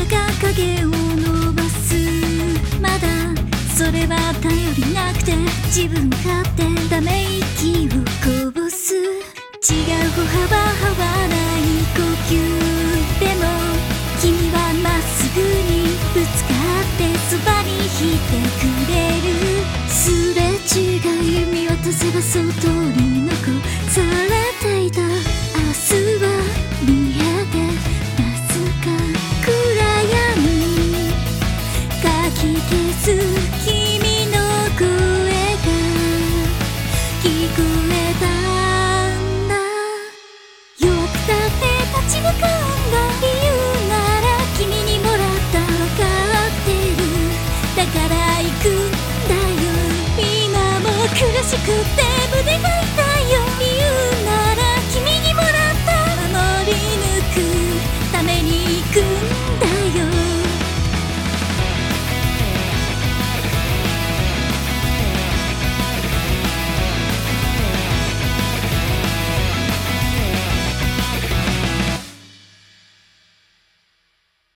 が影を伸ばす。まだそれは頼りなくて自分勝手ため息をこぼす。違う歩幅合わない呼吸でも君はまっすぐにぶつかってそばにいてくれる。すれ違い見渡せば外に残されていた明日は見えてますか。暗闇にかき消す君の声が聞こえたんだ。弱くたって立ち向かうんだ理由なら君にもらったわかってる。だから行くんだよ。今も苦しくて胸が